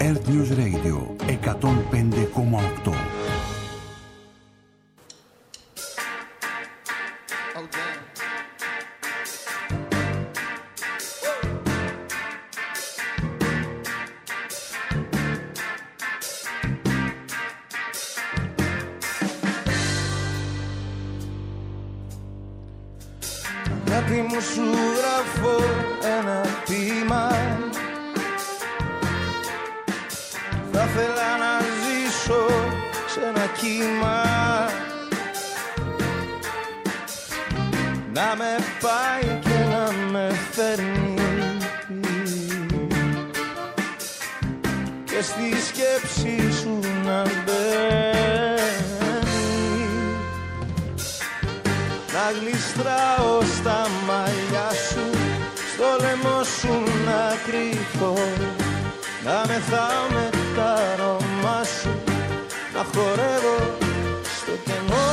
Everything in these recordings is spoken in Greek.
Earth News Radio 105,8. Αγάπη μου σου γράφω ένα ποίημα. Θα ήθελα να ζήσω σε ένα κύμα, να με πάει και να με φέρνει και στη σκέψη σου να μπαίνει, να γλιστράω στα μαλλιά σου, στο λαιμό σου να κρυφώ, να μεθάω με τα αρώμα σου, να χορεύω στο κενό.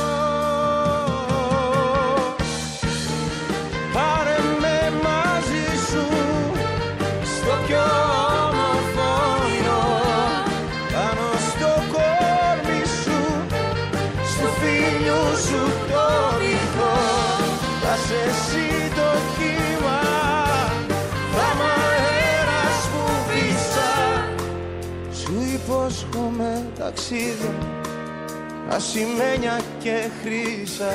Πάρε με μαζί σου στο πιο όμορφο όνειρο, πάνω στο κόρμι σου, στο φίλιο σου το βυθό. Θα σε εσύ το κύμα, θα μ' αέρας που βύσα. Σου υπόσχομαι ταξίδια, ασημένια και χρύσα.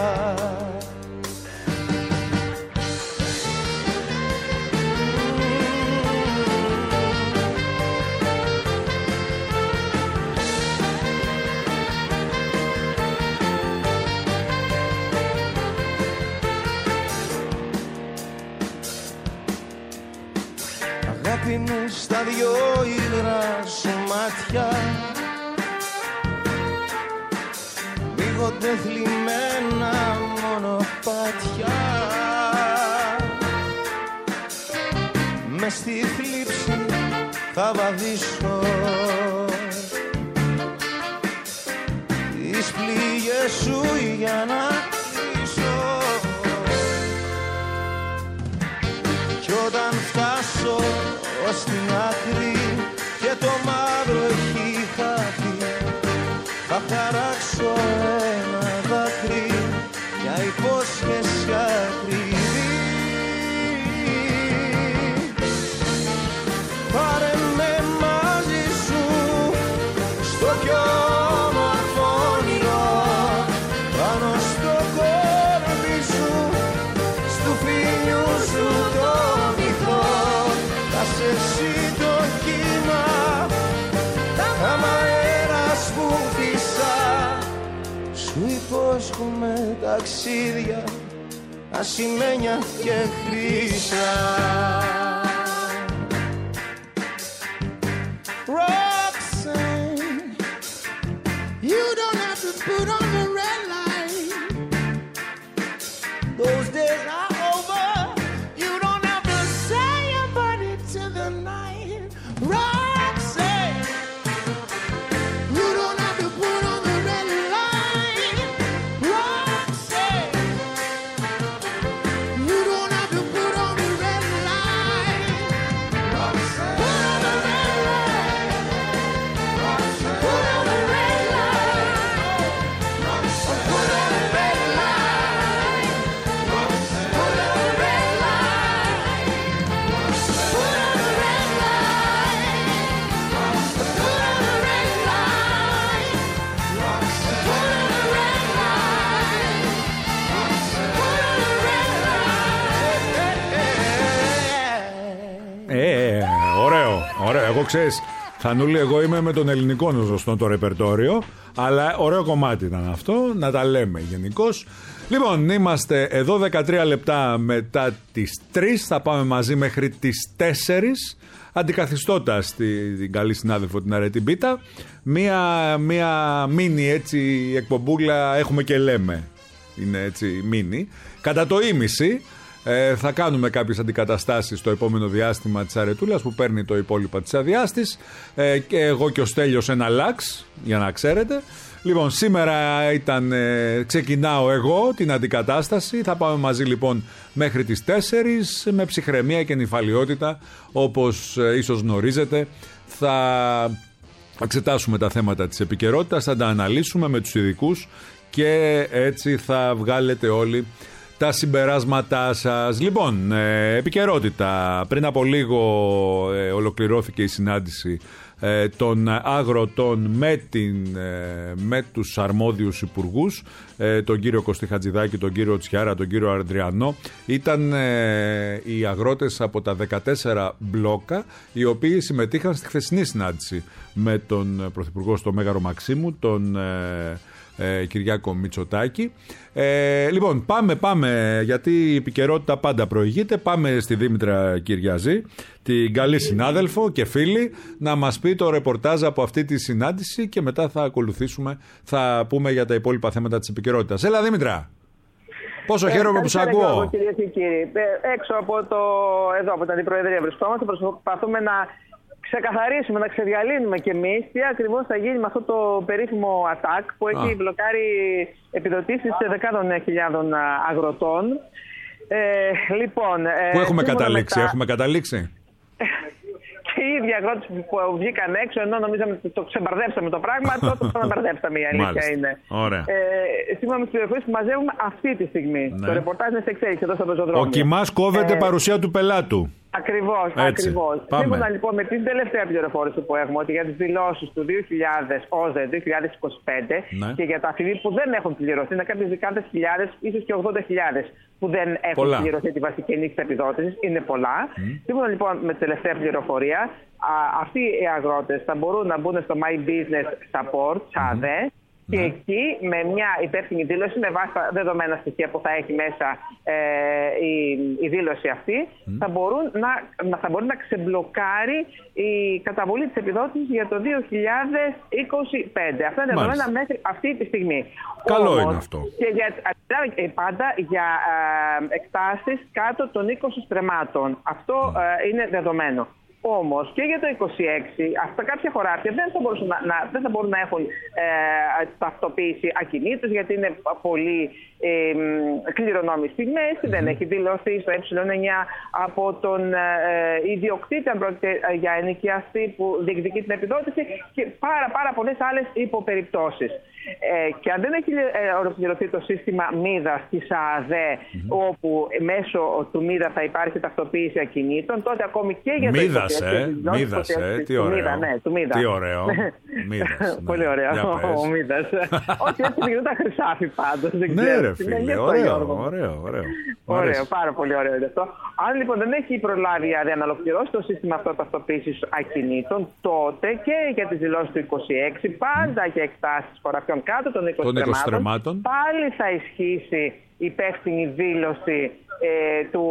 Αγάπη μου στα δυο υγρά σου μάτια, μίγονται θλιμμένα μονοπάτια, μες στη θλίψη θα βαδίσω τις πληγές σου για να κλείσω. Κι όταν φτάσω ως την άκρη και το μαύρο έχει χαθεί, θα χαράξω ένα δάκρυ, μια υπόσχεση ακριβή. Πάρε με μαζί σου στο πιο όμορφο όνειρο, πάνω στο κόρμι σου, στου φίλιου σου το βυθό. Θα σε εσύ το κύμα, θα μ' αέρας που φύσα. Σου υπόσχομαι ταξίδια, ασημένια και χρύσα. Roxanne, you don't have to put on the red light. Those days are over. You don't have to say your body to the night. Roxanne, you don't have to put on the red light. Roxanne, you don't have to put on the red light. Roxanne, put on the red light. Roxanne, put on the red light. Roxanne, put on the red light. Roxanne, put on the red light. Roxanne, put on the red light. Roxanne, put on the red light. Roxanne, put on the red light. Roxanne, put on the red light. Ωραίο, ωραίο. Εγώ ξέρεις, Θανούλη, εγώ είμαι με τον ελληνικό γνωστό το ρεπερτόριο, αλλά ωραίο κομμάτι ήταν αυτό, να τα λέμε γενικώς. Λοιπόν, είμαστε εδώ 13 λεπτά μετά τις 3, θα πάμε μαζί μέχρι τις 4, αντικαθιστώντας την καλή συνάδελφο την Αρετή Μπίτα. Μία μίνι έτσι εκπομπούλα έχουμε και λέμε, είναι έτσι μίνι, κατά το ίμιση. Θα κάνουμε κάποιες αντικαταστάσεις στο επόμενο διάστημα της Αρετούλας που παίρνει το υπόλοιπα της αδειάς της, και εγώ και ο Στέλιος ένα λάξ, για να ξέρετε. Λοιπόν, σήμερα ξεκινάω εγώ την αντικατάσταση. Θα πάμε μαζί λοιπόν μέχρι τις 4 με ψυχραιμία και νυφαλιότητα, όπως ίσως γνωρίζετε. Θα εξετάσουμε τα θέματα της επικαιρότητας, θα τα αναλύσουμε με τους ειδικούς και έτσι θα βγάλετε όλοι τα συμπεράσματά σας. Λοιπόν, επικαιρότητα. Πριν από λίγο ολοκληρώθηκε η συνάντηση των αγροτών με τους αρμόδιους υπουργούς, τον κύριο Κωστή Χατζηδάκη, τον κύριο Τσιάρα, τον κύριο Αντριανό. Ήταν οι αγρότες από τα 14 μπλόκα, οι οποίοι συμμετείχαν στη χθεσινή συνάντηση με τον Πρωθυπουργό στο Μέγαρο Μαξίμου, τον Κυριάκο Μητσοτάκη. Λοιπόν, πάμε, γιατί η επικαιρότητα πάντα προηγείται. Πάμε στη Δήμητρα Κυριαζή, την καλή συνάδελφο και φίλη, να μας πει το ρεπορτάζ από αυτή τη συνάντηση και μετά θα ακολουθήσουμε, θα πούμε για τα υπόλοιπα θέματα της επικαιρότητας. Έλα Δήμητρα! Πόσο χαίρομαι που σ' ακούω. Κυρίες και κύριοι, έξω από την Αντιπροεδρία βρισκόμαστε, προσπαθούμε να ξεκαθαρίσουμε, να ξεδιαλύνουμε κι εμείς τι ακριβώς θα γίνει με αυτό το περίφημο attack που έχει μπλοκάρει επιδοτήσεις σε δεκάδων χιλιάδων αγροτών. Λοιπόν, πού έχουμε καταλήξει, έχουμε καταλήξει. Και οι ίδιοι αγρότες που βγήκαν έξω, ενώ νομίζαμε ότι το ξεμπαρδέψαμε το πράγμα, τότε το ξαναμπαρδέψαμε, η αλήθεια είναι. Ωραία. Σύμφωνα με τις πληροφορίες που μαζεύουμε αυτή τη στιγμή. Ναι. Το ρεπορτάζ είναι σε εξέλιξη εδώ στο πεζοδρόμιο. Ο Κιμάς κόβεται παρουσία του πελάτου. Ακριβώς. Σύμφωνα λοιπόν με την τελευταία πληροφόρηση που έχουμε, ότι για τις δηλώσεις του 2025 και για τα αφημί που δεν έχουν πληρωθεί, είναι κάποιες δεκάδες χιλιάδες, ίσως και 80.000 που δεν έχουν πληρωθεί τη βασική ενίσχυση επιδότησης, είναι πολλά. Σύμφωνα λοιπόν με την τελευταία πληροφορία, αυτοί οι αγρότες θα μπορούν να μπουν στο My Business Support, ΣΑΔΕ, και εκεί με μια υπεύθυνη δήλωση, με βάση τα δεδομένα στοιχεία που θα έχει μέσα η δήλωση αυτή, θα μπορεί να ξεμπλοκάρει η καταβολή της επιδότησης για το 2025. Αυτά είναι δεδομένα μέχρι αυτή τη στιγμή. Καλό είναι αυτό. Και πάντα για εκτάσεις κάτω των 20 στρεμμάτων. Αυτό είναι δεδομένο. Όμως και για το 26 αυτά κάποια χωράφια δεν θα μπορούν να έχουν ταυτοποίηση ακινήτους, γιατί είναι πολύ κληρονόμοι στιγμές, δεν έχει δηλωθεί στο ε9 από τον ιδιοκτήτη αν πρόκειται για ενοικιαστή που διεκδικεί την επιδότηση και πάρα πολλές άλλες υποπεριπτώσεις. Και αν δεν έχει ολοκληρωθεί το σύστημα ΜΥΔΑ της ΑΔΕ, όπου μέσω του ΜΥΔΑ θα υπάρχει ταυτοποίηση ακινήτων, τότε ακόμη και για το 26. Μίδας, τι ωραίο. Τι ωραίο. Πολύ ωραίο ο Μίδας. Όχι, έτσι είναι τα χρυσάφι πάντως. Ναι ρε φίλε, ωραίο. Πάρα πολύ ωραίο είναι αυτό. Αν λοιπόν δεν έχει προλάβει η ΑΔΕ να ολοκληρώσει το σύστημα αυτό ταυτοποίησης ακινήτων, τότε και για τις δηλώσεις του 26, πάντα για εκτάσεις χωραφιών κάτω των 20 στρεμμάτων, πάλι θα ισχύσει υπεύθυνη δήλωση του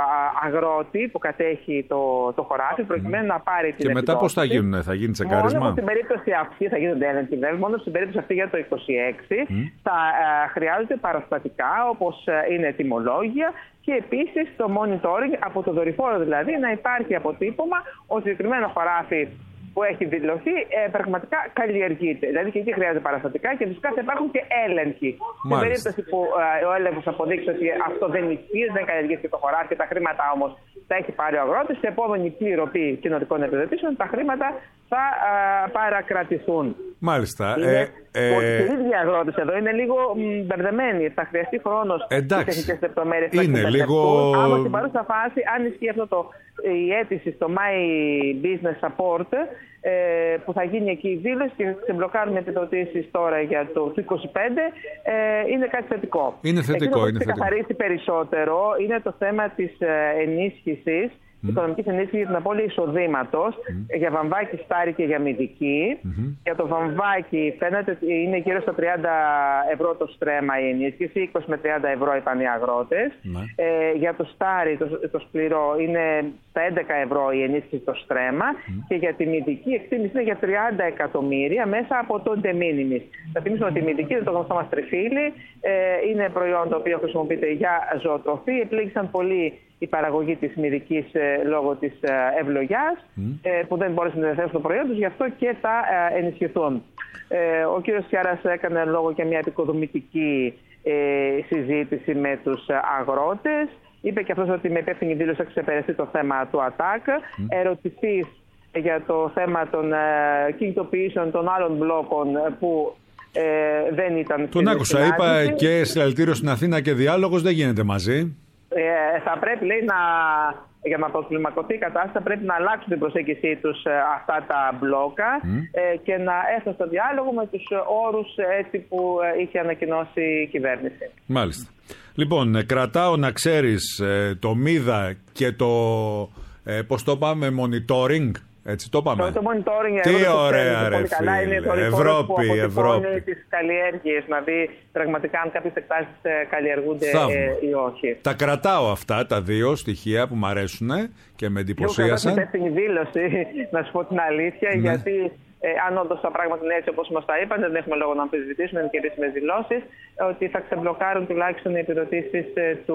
αγρότη που κατέχει το χωράφι, προκειμένου να πάρει την επιδότηση. Και μετά πώς θα γίνουν, θα γίνει τσεκάρισμα? Μόνο στην περίπτωση αυτή θα γίνονται έλεγχοι, μόνο στην περίπτωση αυτή για το 26 θα χρειάζονται παραστατικά, όπως είναι τιμολόγια, και επίσης το monitoring από το δορυφόρο, δηλαδή να υπάρχει αποτύπωμα ότι συγκεκριμένο χωράφι που έχει δηλωθεί πραγματικά καλλιεργείται. Δηλαδή και εκεί χρειάζεται παραστατικά και φυσικά θα υπάρχουν και έλεγχοι. Στην περίπτωση που ο έλεγχος αποδείξει ότι αυτό δεν ισχύει, δεν καλλιεργήθηκε το χωράφι, τα χρήματα όμως τα έχει πάρει ο αγρότης, στην επόμενη πληρωμή κοινοτικών επιδοτήσεων τα χρήματα θα παρακρατηθούν. Μάλιστα. Οι ίδιοι αγρότες εδώ είναι λίγο μπερδεμένοι. Θα χρειαστεί χρόνος και τεχνικές λεπτομέρειες. Είναι λίγο. Άμα στην παρούσα φάση, αν ισχύει η αίτηση στο My Business Support, που θα γίνει εκεί η δήλωση και ξεμπλοκάρουν επιδοτήσεις τώρα για το 2025, είναι κάτι θετικό. Είναι θετικό. Εκεί θα καθαρίσει περισσότερο είναι το θέμα της ενίσχυσης, οικονομικής ενίσχυσης για την απώλεια εισοδήματος, για βαμβάκι, στάρι και για μυδική. Για το βαμβάκι φαίνεται ότι είναι γύρω στα 30 ευρώ το στρέμμα η ενίσχυση, 20 με 30 ευρώ είπαν οι αγρότες. Για το στάρι, το σκληρό, είναι στα 11 ευρώ η ενίσχυση το στρέμμα. Και για τη μυδική εκτίμηση είναι για 30 εκατομμύρια μέσα από το de minimis. Θα θυμίσουμε ότι η μυδική, δεν το γνωστό μας τριφύλι, είναι προϊόν το οποίο χρησιμοποιείται για ζωοτροφή. Επλήγησαν πολύ η παραγωγή της μυδικής λόγω της ευλογιάς, που δεν μπόρεσαν να διαθέσουν το προϊόν τους, γι' αυτό και θα ενισχυθούν. Ο κύριος Τσιάρας έκανε λόγο για μια επικοδομητική συζήτηση με τους αγρότες. Είπε και αυτός ότι με υπεύθυνη δήλωση θα ξεπεραστεί το θέμα του ΑΤΑΚ. Ερωτηθείς για το θέμα των κινητοποιήσεων των άλλων μπλόκων που δεν ήταν. Τον άκουσα, είπα και συλλαλητήριο στην Αθήνα και διάλογος δεν γίνεται μαζί. Θα πρέπει, λέει, για να προκλιμακωθεί η κατάσταση, θα πρέπει να αλλάξουν την προσέγγιση τους αυτά τα μπλόκα και να έρθουν στο διάλογο με τους όρους έτσι που είχε ανακοινώσει η κυβέρνηση. Μάλιστα. Λοιπόν, κρατάω να ξέρεις το μίδα και το, πώς το πάμε, monitoring. Έτσι το πάμε. Το monitoring, τι ωραία ρε καλά, είναι το Ευρώπη. Τις καλλιέργειες, να δει πραγματικά αν κάποιες εκτάσεις καλλιεργούνται ή όχι. Τα κρατάω αυτά τα δύο στοιχεία που μου αρέσουν και με εντυπωσίασαν. Είναι υπεύθυνη δήλωση, να σου πω την αλήθεια, γιατί αν όντως τα πράγματα είναι έτσι όπως μας τα είπαν, δεν έχουμε λόγο να αμφισβητήσουμε, είναι και επίσημες δηλώσεις, ότι θα ξεμπλοκάρουν τουλάχιστον οι επιδοτήσεις του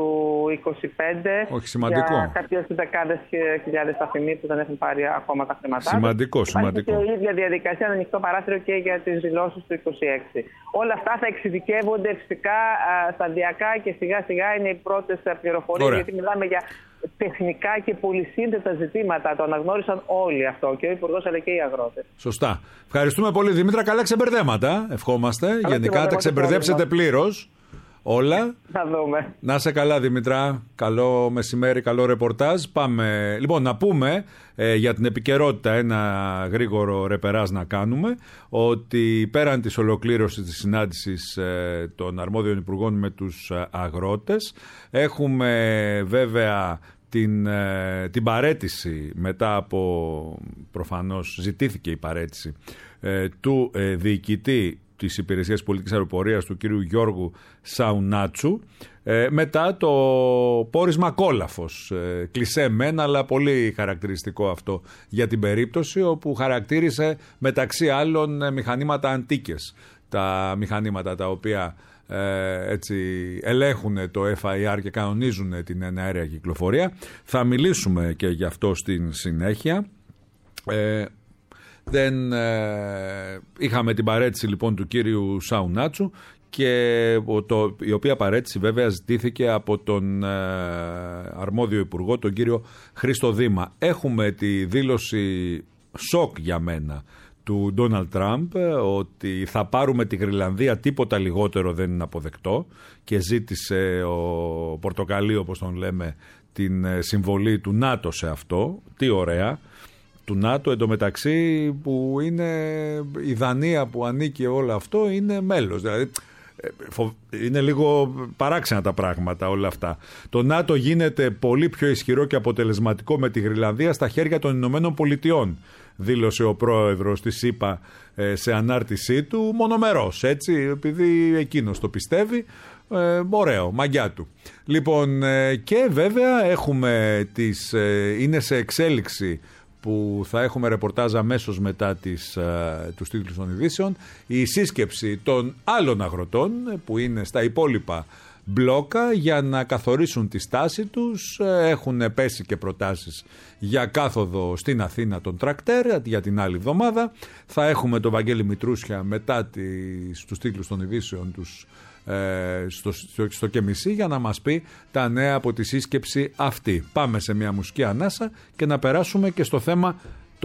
25. Όχι, σημαντικό. Για κάποιες δεκάδες χιλιάδες σταθμοί που δεν έχουν πάρει ακόμα τα χρήματά. Σημαντικό. Υπάρχει και η ίδια διαδικασία, ένα ανοιχτό παράθυρο και για τις δηλώσεις του 26. Όλα αυτά θα εξειδικεύονται φυσικά σταδιακά και σιγά σιγά είναι οι πρώτες πληροφορίες, γιατί μιλάμε για τεχνικά και πολυσύνθετα ζητήματα. Το αναγνώρισαν όλοι αυτό, και ο Υπουργός αλλά και οι αγρότες. Σωστά. Ευχαριστούμε πολύ, Δημήτρα. Καλά ξεμπερδέματα. Ευχόμαστε. Γενικά τα ξεμπερδέψετε πλήρως όλα. Θα δούμε. Να είσαι καλά, Δημήτρα. Καλό μεσημέρι, καλό ρεπορτάζ. Πάμε. Λοιπόν, να πούμε για την επικαιρότητα ένα γρήγορο ρεπεράζ να κάνουμε, ότι πέραν της ολοκλήρωσης της συνάντησης των αρμόδιων υπουργών με τους αγρότες, έχουμε βέβαια την παραίτηση μετά από, προφανώς ζητήθηκε η παραίτηση του διοικητή της Υπηρεσίας Πολιτικής Αεροπορίας, του κύριου Γιώργου Σαουνάτσου, μετά το πόρισμα κόλαφος. Κλισέ μεν, αλλά πολύ χαρακτηριστικό αυτό για την περίπτωση, όπου χαρακτήρισε μεταξύ άλλων μηχανήματα αντίκες, τα μηχανήματα τα οποία έτσι ελέγχουν το FIR και κανονίζουν την εναέρια κυκλοφορία. Θα μιλήσουμε και γι' αυτό στην συνέχεια. Είχαμε την παραίτηση λοιπόν του κύριου Σαουνάτσου, και η οποία παραίτηση βέβαια ζητήθηκε από τον αρμόδιο υπουργό, τον κύριο Χρήστο Δήμα. Έχουμε τη δήλωση σοκ για μένα του Ντόναλντ Τραμπ, ότι θα πάρουμε τη Γρυλανδία, τίποτα λιγότερο δεν είναι αποδεκτό, και ζήτησε ο Πορτοκαλί, όπως τον λέμε, την συμβολή του ΝΑΤΟ σε αυτό. Τι ωραία. Του ΝΑΤΟ, εντωμεταξύ, που είναι η Δανία που ανήκει όλο αυτό, είναι μέλος. Δηλαδή είναι λίγο παράξενα τα πράγματα όλα αυτά. Το ΝΑΤΟ γίνεται πολύ πιο ισχυρό και αποτελεσματικό με τη Γρυλανδία στα χέρια των Ηνωμένων Πολιτειών, δήλωσε ο πρόεδρος της ΗΠΑ σε ανάρτησή του, μονομερός, έτσι, επειδή εκείνος το πιστεύει. Ωραίο, μαγιά του. Λοιπόν, και βέβαια έχουμε είναι σε εξέλιξη, που θα έχουμε ρεπορτάζ αμέσως μετά τους τίτλους των ειδήσεων, η σύσκεψη των άλλων αγροτών που είναι στα υπόλοιπα μπλόκα για να καθορίσουν τη στάση τους. Έχουν πέσει και προτάσεις για κάθοδο στην Αθήνα των τρακτέρ για την άλλη εβδομάδα. Θα έχουμε τον Βαγγέλη Μητρούσια μετά τους τίτλους των ειδήσεων τους στο ΚΕΜΙΣΗ για να μας πει τα νέα από τη σύσκεψη αυτή. Πάμε σε μια μουσική ανάσα και να περάσουμε και στο θέμα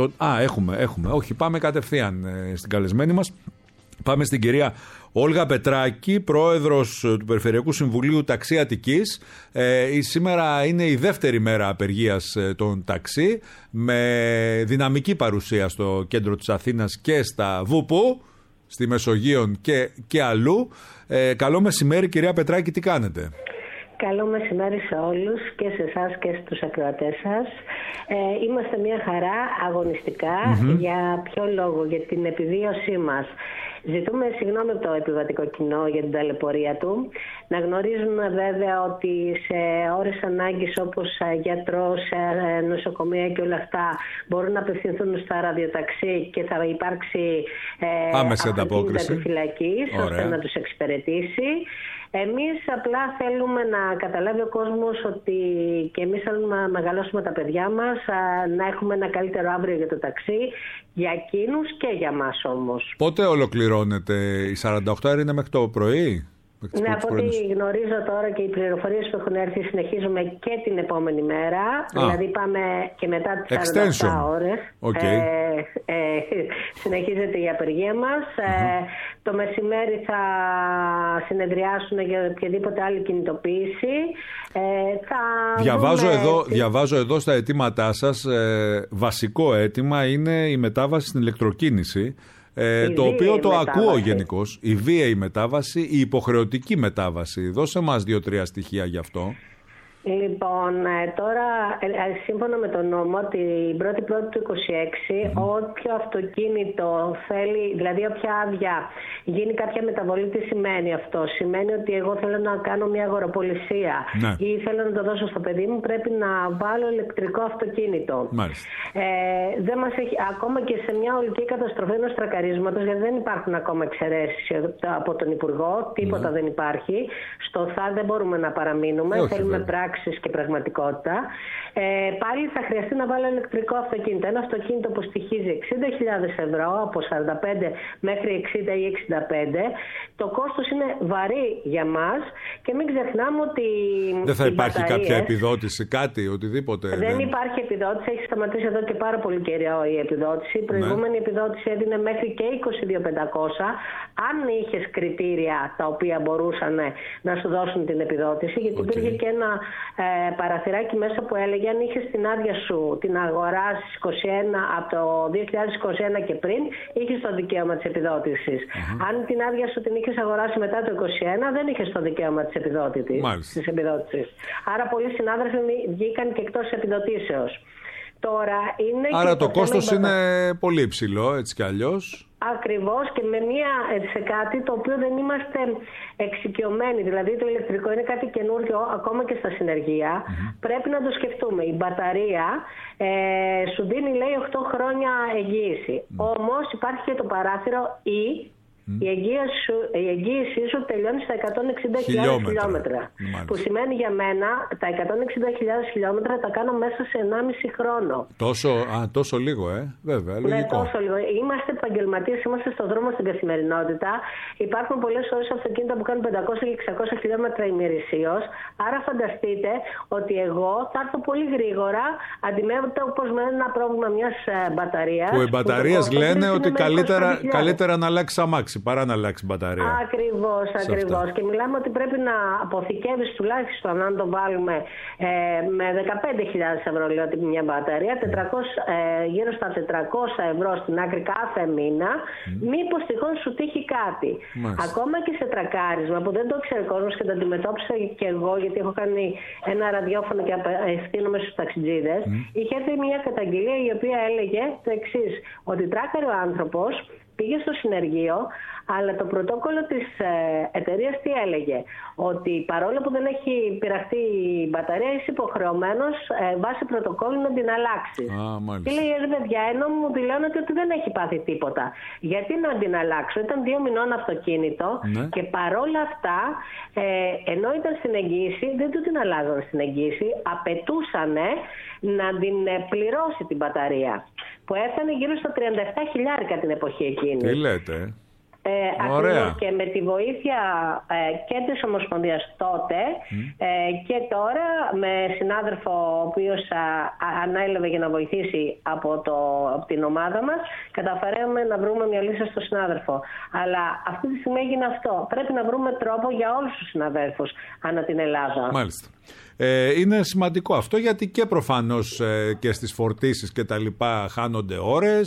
πάμε κατευθείαν στην καλεσμένη μας. Πάμε στην κυρία Όλγα Πετράκη, πρόεδρος του Περιφερειακού Συμβουλίου Ταξί Αττικής. Σήμερα είναι η δεύτερη μέρα απεργίας των ταξί, με δυναμική παρουσία στο κέντρο της Αθήνας και στα ΒΟΥΠΟΥ, στη Μεσογείο και αλλού. Καλό μεσημέρι, κυρία Πετράκη, τι κάνετε? Καλό μεσημέρι σε όλους, και σε εσάς και στους ακροατές σας. Είμαστε μια χαρά αγωνιστικά. Για ποιο λόγο? Για την επιβίωσή μας. Ζητούμε συγγνώμη από το επιβατικό κοινό για την ταλαιπωρία του. Να γνωρίζουμε βέβαια ότι σε ώρες ανάγκης, όπως γιατρός, νοσοκομεία και όλα αυτά, μπορούν να απευθυνθούν στα ραδιοταξί και θα υπάρξει άμεση ανταπόκριση φυλακής, ώστε να τους εξυπηρετήσει. Εμείς απλά θέλουμε να καταλάβει ο κόσμος ότι και εμείς θέλουμε να μεγαλώσουμε τα παιδιά μας, να έχουμε ένα καλύτερο αύριο για το ταξί, για εκείνους και για μας όμως. Πότε ολοκληρώνεται? Οι 48 ώρες είναι μέχρι το πρωί? Ναι, από ό,τι γνωρίζω τώρα και οι πληροφορίες που έχουν έρθει, συνεχίζουμε και την επόμενη μέρα. Δηλαδή πάμε και μετά τις 48 ώρες. Okay. Συνεχίζεται η απεργία μας. Το μεσημέρι θα συνεδριάσουν για οποιαδήποτε άλλη κινητοποίηση. Διαβάζω εδώ στα αιτήματά σας, βασικό αίτημα είναι η μετάβαση στην ηλεκτροκίνηση. Το οποίο το ακούω γενικώς. Η βίαιη μετάβαση, η υποχρεωτική μετάβαση. Δώσε μας 2-3 στοιχεία γι' αυτό. Λοιπόν, τώρα σύμφωνα με τον νόμο την 1η του 26 όποιο αυτοκίνητο θέλει, δηλαδή όποια άδεια γίνει κάποια μεταβολή, τι σημαίνει αυτό? Σημαίνει ότι εγώ θέλω να κάνω μια αγοροπολισία ή θέλω να το δώσω στο παιδί μου, πρέπει να βάλω ηλεκτρικό αυτοκίνητο. Δεν μας έχει, ακόμα και σε μια ολική καταστροφή ενός τρακαρίσματος, γιατί δεν υπάρχουν ακόμα εξαιρέσεις από τον Υπουργό, τίποτα δεν υπάρχει. Στο δεν μπορούμε να παραμείνουμε, θέλουμε πράξεις και πραγματικότητα. Πάλι θα χρειαστεί να βάλω ηλεκτρικό αυτοκίνητο. Ένα αυτοκίνητο που στοιχίζει 60.000 ευρώ, από 45 μέχρι 60 ή 65, το κόστος είναι βαρύ για μας και μην ξεχνάμε ότι δεν θα υπάρχει κάποια επιδότηση, κάτι, οτιδήποτε? Δεν υπάρχει επιδότηση, έχει σταματήσει εδώ και πάρα πολύ καιρό η επιδότηση. Η προηγούμενη επιδότηση έδινε μέχρι και 22.500 αν είχες κριτήρια τα οποία μπορούσαν να σου δώσουν την επιδότηση, γιατί υπήρχε και ένα παραθυράκι μέσα που έλεγε αν είχες την άδεια σου την αγοράσεις 21, από το 2021 και πριν, είχες το δικαίωμα της επιδότησης. Αν την άδεια σου την είχες αγοράσει μετά το 2021, δεν είχες το δικαίωμα της επιδότησης. Άρα πολλοί συνάδελφοι βγήκαν και εκτός επιδοτήσεως. Τώρα είναι άρα το κόστος είναι πολύ υψηλό, έτσι κι αλλιώς. Ακριβώς, και σε κάτι το οποίο δεν είμαστε εξοικειωμένοι. Δηλαδή το ηλεκτρικό είναι κάτι καινούργιο ακόμα και στα συνεργεία. Πρέπει να το σκεφτούμε. Η μπαταρία σου δίνει, λέει, 8 χρόνια εγγύηση. Όμως υπάρχει και το παράθυρο η εγγύησή σου τελειώνει στα 160.000 χιλιόμετρα. Που σημαίνει για μένα τα 160.000 χιλιόμετρα τα κάνω μέσα σε 1,5 χρόνο. Τόσο λίγο, βέβαια. Λογικό. Ναι, τόσο λίγο. Είμαστε επαγγελματίες, είμαστε στον δρόμο στην καθημερινότητα. Υπάρχουν πολλές ώρες αυτοκίνητα που κάνουν 500 και 600 χιλιόμετρα ημερησίως. Άρα φανταστείτε ότι εγώ θα έρθω πολύ γρήγορα αντιμέτωπος με ένα πρόβλημα μιας μπαταρίας. Που οι μπαταρίες λένε ότι καλύτερα να αλλάξει αμάξι παρά να αλλάξει μπαταρία. Ακριβώς. Και μιλάμε ότι πρέπει να αποθηκεύεις τουλάχιστον, αν το βάλουμε με 15.000 ευρώ, λέω, μια μπαταρία, γύρω στα 400 ευρώ στην άκρη κάθε μήνα, μήπως τυχόν σου τύχει κάτι. Ακόμα και σε τρακάρισμα που δεν το ξέρει ο κόσμος και το αντιμετώπισα και εγώ, γιατί έχω κάνει ένα ραδιόφωνο και απευθύνομαι στους ταξιτζίδες, είχε έρθει μια καταγγελία η οποία έλεγε το εξής, ότι τράκαρε ο άνθρωπος, πήγε στο συνεργείο, αλλά το πρωτόκολλο της εταιρείας τι έλεγε? Ότι παρόλο που δεν έχει πειραχτεί η μπαταρία, είσαι υποχρεωμένος βάσει πρωτοκόλλου να την αλλάξεις. Και λέει, παιδιά, ενώ μου δηλώνετε ότι δεν έχει πάθει τίποτα, γιατί να την αλλάξω? Ήταν 2 μηνών αυτοκίνητο και παρόλα αυτά, ενώ ήταν στην εγγύηση, δεν του την αλλάζαν στην εγγύηση, απαιτούσαν να την πληρώσει την μπαταρία, που έφτανε γύρω στα 37.000 την εποχή εκείνη. Τι λέτε? Ακριβώς, και με τη βοήθεια και της Ομοσπονδίας τότε και τώρα, με συνάδελφο ο οποίος ανέλαβε για να βοηθήσει από την ομάδα μας, καταφέραμε να βρούμε μια λύση στο συνάδελφο. Αλλά αυτή τη στιγμή έγινε αυτό. Πρέπει να βρούμε τρόπο για όλους τους συναδέλφους ανά την Ελλάδα. Μάλιστα. Είναι σημαντικό αυτό, γιατί και προφανώς και στις φορτίσεις και τα λοιπά χάνονται ώρες.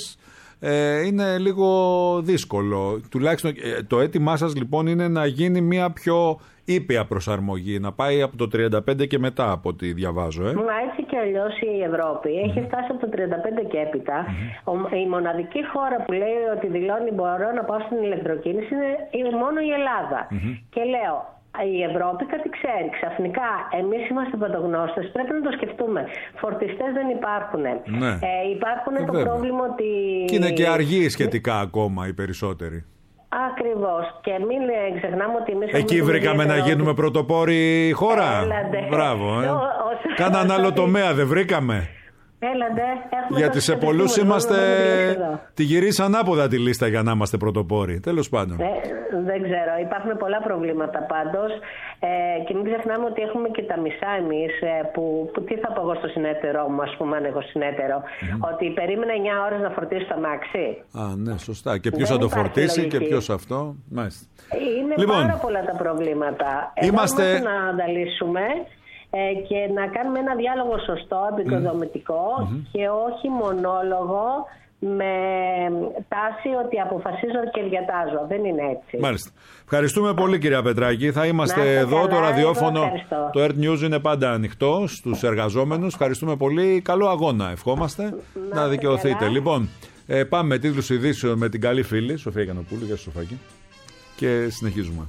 Είναι λίγο δύσκολο. Τουλάχιστον το αίτημά σας λοιπόν είναι να γίνει μια πιο ήπια προσαρμογή, να πάει από το 35 και μετά, από ό,τι διαβάζω. Μα έτσι και αλλιώς η Ευρώπη έχει φτάσει από το 35 και έπειτα. Η μοναδική χώρα που λέει ότι δηλώνει μπορώ να πάω στην ηλεκτροκίνηση είναι μόνο η Ελλάδα. Και λέω, η Ευρώπη κάτι ξέρει. Ξαφνικά εμείς είμαστε πρωτογνώστες, πρέπει να το σκεφτούμε. Φορτιστές δεν υπάρχουν. Υπάρχουν το πρόβλημα ότι. Και είναι και αργοί σχετικά ακόμα οι περισσότεροι. Ακριβώς. Και μην ξεχνάμε ότι εμείς. Εκεί βρήκαμε να γίνουμε πρωτοπόροι χώρα. Μπράβο. Κάναν άλλο τομέα, δεν βρήκαμε. Έλατε, έχουμε Γιατί σε πολλούς είμαστε. εδώ. Τη γυρίσαν ανάποδα τη λίστα για να είμαστε πρωτοπόροι. Τέλος πάντων. Δεν ξέρω, υπάρχουν πολλά προβλήματα πάντως και μην ξεχνάμε ότι έχουμε και τα μισά εμείς που τι θα πω εγώ στο συνέτερό μου, ας πούμε, αν έχω συνέτερο, ότι περίμενα 9 ώρες να φορτίσω το αμάξι. Α, ναι, σωστά. Και ποιος θα το φορτίσει λογική. και ποιος αυτό. Μάλιστα. Είναι Λοιπόν, πάρα πολλά τα προβλήματα. είμαστε να ανταλύσουμε και να κάνουμε ένα διάλογο σωστό, επικοδομητικό και όχι μονόλογο με τάση ότι αποφασίζω και διατάζω. Δεν είναι έτσι. Μάλιστα. Ευχαριστούμε πολύ, κυρία Πετράκη. Θα είμαστε Να είστε εδώ. καλά, Το ραδιόφωνο, εγώ το Earth News είναι πάντα ανοιχτό στους εργαζόμενους. Ευχαριστούμε πολύ. Καλό αγώνα. Ευχόμαστε να δικαιωθείτε. καλά. Λοιπόν, πάμε με τίτλους ειδήσεων με την καλή φίλη Σοφία Γιαννοπούλου. Γεια σου, Σοφάκη. Και συνεχίζουμε.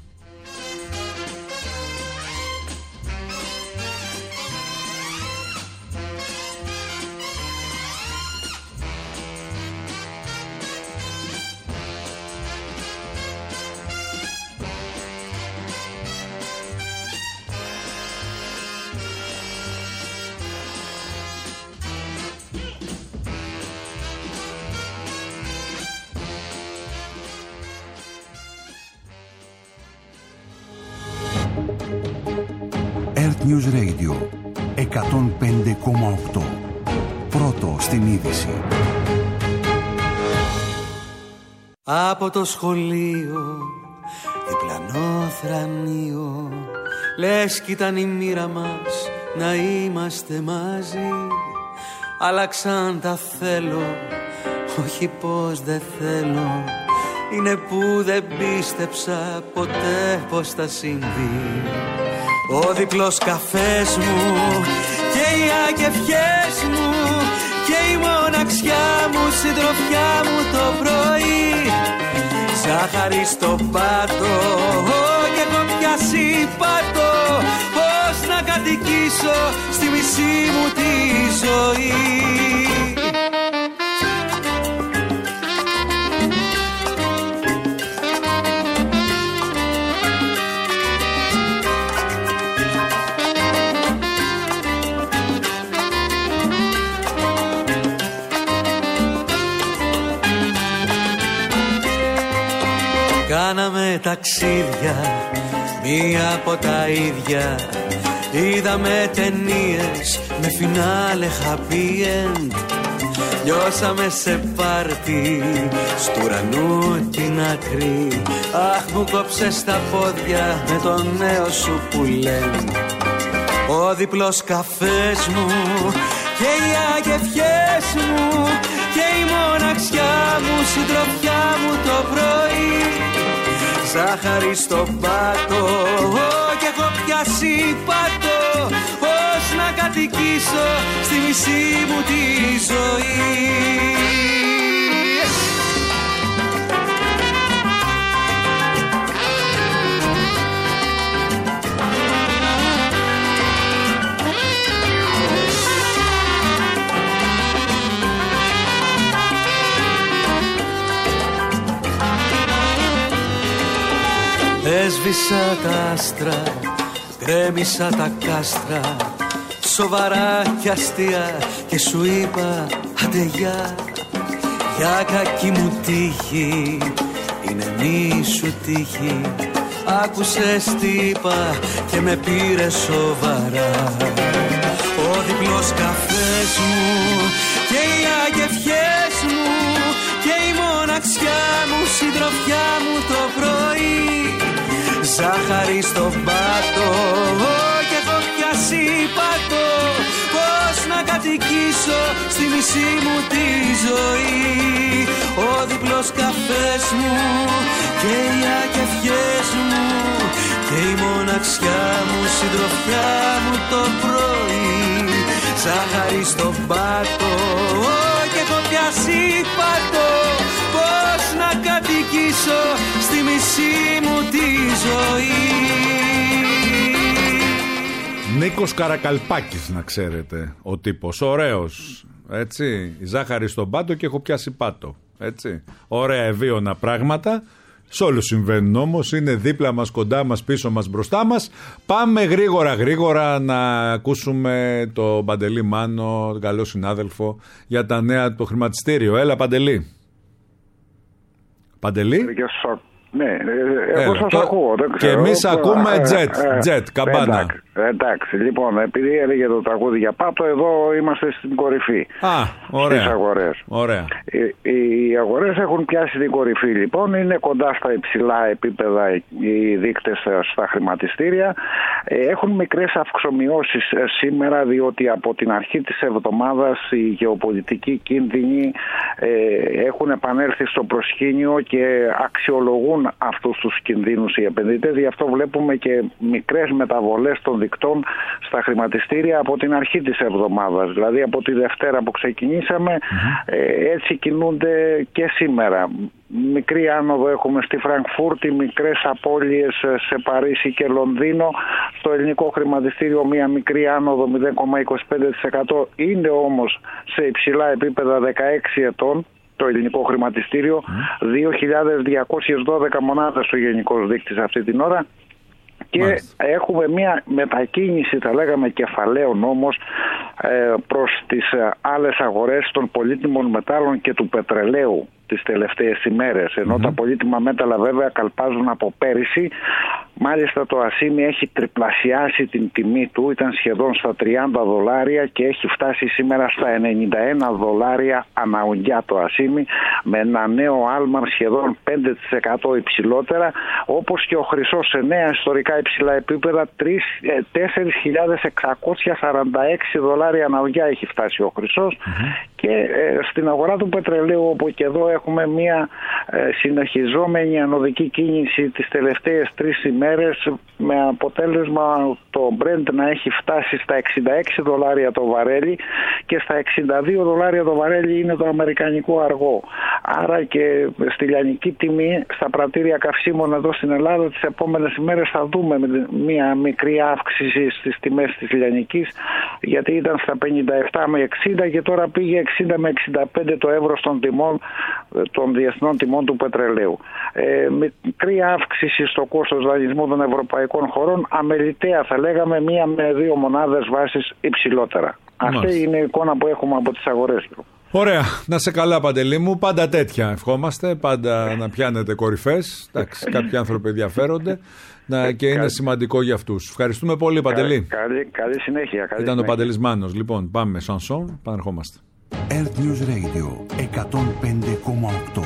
Earth News Radio 105,8. Πρώτο στην είδηση. Από το σχολείο, διπλανό θρανείο, λες κι ήταν η μοίρα μας να είμαστε μαζί. Άλλαξαν τα θέλω, όχι πως δεν θέλω, είναι που δεν πίστεψα ποτέ πως θα συμβεί. Ο διπλός καφές μου και οι αγευχές μου και η μοναξιά μου, συντροφιά μου το πρωί. Ζάχαρη στο πάτο και έχω πιάσει πάτο, πώς να κατοικήσω στη μισή μου τη ζωή. Κάναμε ταξίδια, μία από τα ίδια. Είδαμε ταινίες με φινάλε happy end. Λιώσαμε σε πάρτι, στου ουρανού την άκρη. Αχ, μου κόψες τα πόδια με το νέο σου που λένε. Ο διπλός καφές μου και οι αγευχές μου και η μοναξιά μου, συντροφιά μου το πρωί. Ζάχαρη στο πάτο και έχω πιάσει πάτο, πώς να κατοικήσω στη μισή μου τη ζωή. Έσβησα τα άστρα, γκρέμισα τα κάστρα, σοβαρά κι αστεία και σου είπα άντε γεια. Για κακή μου τύχη, είναι μη σου τύχη, άκουσες τι είπα και με πήρε σοβαρά. Ο διπλός καφές μου και οι αγευχές μου και η μοναξιά μου, συντροφιά μου το πρωί. Ζάχαρη στον πάτο και έχω πιάσει πάτο, πώς να κατοικήσω στη μισή μου τη ζωή. Ο διπλός καφές μου και οι αγευχές μου και η μοναξιά μου, συντροφιά μου το πρωί. Ζάχαρη στον πάτο και έχω πιάσει πάτο, πώς να κατοικήσω στη μισή μου τη ζωή. Νίκος Καρακαλπάκης, να ξέρετε, ο τύπος, ωραίος, έτσι, η ζάχαρη στον πάτο και έχω πιάσει πάτο, έτσι, ωραία ευίωνα πράγματα, Σε όλους συμβαίνουν όμως, είναι δίπλα μας, κοντά μας, πίσω μας, μπροστά μας. Πάμε γρήγορα να ακούσουμε τον Παντελή Μάνο, τον καλό συνάδελφο, για τα νέα του χρηματιστήριο. Έλα Παντελή. Παντελή. Ναι, εγώ σας ακούω. Δεν και εμείς ακούμε Jet, καμπάνα. Εντάξει, λοιπόν, επειδή έλεγε το τραγούδι για Πάτο, εδώ είμαστε στην κορυφή. Ωραία. Στις αγορές. Ωραία. Οι αγορές έχουν πιάσει την κορυφή, λοιπόν. Είναι κοντά στα υψηλά επίπεδα οι δείκτες στα χρηματιστήρια. Έχουν μικρές αυξομοιώσεις σήμερα, διότι από την αρχή της εβδομάδας οι γεωπολιτικοί κίνδυνοι έχουν επανέλθει στο προσκήνιο και αξιολογούν αυτούς τους κινδύνους οι επενδυτές. Γι' αυτό βλέπουμε και μικρές μεταβολές των δικτών στα χρηματιστήρια από την αρχή της εβδομάδας. Δηλαδή από τη Δευτέρα που ξεκινήσαμε, έτσι κινούνται και σήμερα. Μικρή άνοδο έχουμε στη Φραγκφούρτη, μικρές απώλειες σε Παρίσι και Λονδίνο. Στο ελληνικό χρηματιστήριο μια μικρή άνοδο 0,25%. Είναι όμως σε υψηλά επίπεδα 16 ετών. Το ελληνικό χρηματιστήριο, 2.212 μονάδες ο γενικός δείκτης αυτή την ώρα. Και έχουμε μια μετακίνηση, θα λέγαμε, κεφαλαίων όμως προς τις άλλες αγορές των πολύτιμων μετάλλων και του πετρελαίου τις τελευταίες ημέρες. Ενώ τα πολύτιμα μέταλλα βέβαια καλπάζουν από πέρυσι. Μάλιστα το ασίμι έχει τριπλασιάσει την τιμή του, ήταν σχεδόν στα $30 και έχει φτάσει σήμερα στα $91 αναουγγιά το ασίμι, με ένα νέο άλμα σχεδόν 5% υψηλότερα, όπως και ο χρυσός σε νέα ιστορικά υψηλά επίπεδα, $4.646 αναουγγιά έχει φτάσει ο χρυσός. Και στην αγορά του πετρελαίου, όπου και εδώ έχουμε μια συνεχιζόμενη ανωδική κίνηση τις τελευταίες 3 ημέρες, με αποτέλεσμα το Brent να έχει φτάσει στα $66 το βαρέλι και στα $62 το βαρέλι είναι το αμερικανικό αργό. Άρα και στη λιανική τιμή στα πρατήρια καυσίμων εδώ στην Ελλάδα τις επόμενες ημέρες θα δούμε μια μικρή αύξηση στις τιμές της λιανικής, γιατί ήταν στα 57 με 60 και τώρα πήγε 60 με 65 το ευρώ των διεθνών τιμών του πετρελαίου. Μικρή αύξηση στο κόστος δανεισμού των ευρωπαϊκών χωρών, αμεληταία θα λέγαμε, 1 με 2 μονάδες βάσης υψηλότερα. Αυτή είναι η εικόνα που έχουμε από τις αγορές. Ωραία. Να σε καλά Παντελή μου. Πάντα τέτοια ευχόμαστε. Πάντα να πιάνετε κορυφές. Εντάξει, κάποιοι άνθρωποι ενδιαφέρονται και είναι σημαντικό για αυτούς. Ευχαριστούμε πολύ Παντελή. Καλή συνέχεια. Ήταν ο Παντελής Μάνος. Λοιπόν, πάμε Σανσόν, πανερχόμαστε. Earth News Radio 105,8.